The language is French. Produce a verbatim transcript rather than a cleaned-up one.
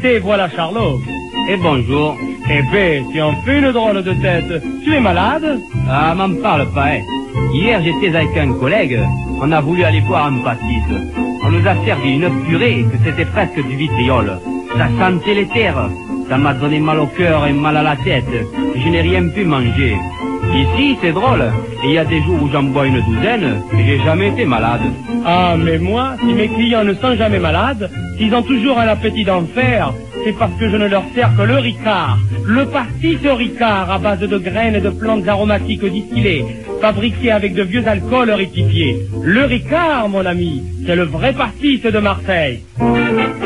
Te voilà, Charlot. Et bonjour. Eh ben, tu en fais une drôle de tête. Tu es malade? Ah, m'en parle pas, hein. Hier, j'étais avec un collègue. On a voulu aller voir un pâtisse. On nous a servi une purée que c'était presque du vitriol. Ça sentait les terres. Ça m'a donné mal au cœur et mal à la tête. Je n'ai rien pu manger. Ici, c'est drôle. Et il y a des jours où j'en bois une douzaine et j'ai jamais été malade. Ah, mais moi, si mes clients ne sont jamais malades, s'ils ont toujours un appétit d'enfer, c'est parce que je ne leur sers que le Ricard. Le pastis Ricard à base de graines et de plantes aromatiques distillées, fabriqué avec de vieux alcools rectifiés. Le Ricard, mon ami, c'est le vrai pastis de Marseille.